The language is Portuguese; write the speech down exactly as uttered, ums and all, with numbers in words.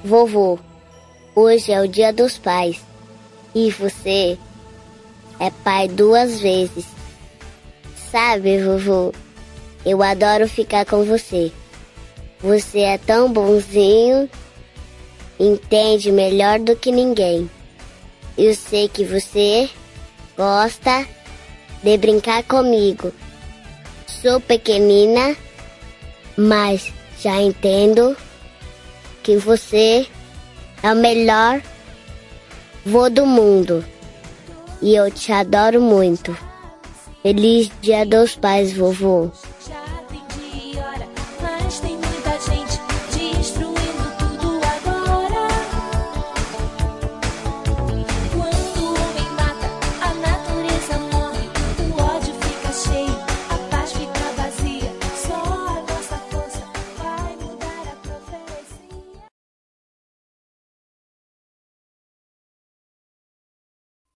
Vovô, hoje é o Dia dos Pais e você é pai duas vezes. Sabe, vovô, eu adoro ficar com você. Você é tão bonzinho, entende melhor do que ninguém. Eu sei que você gosta de brincar comigo. Sou pequenina, mas já entendo que você é o melhor vô do mundo. E eu te adoro muito. Feliz Dia dos Pais, vovô.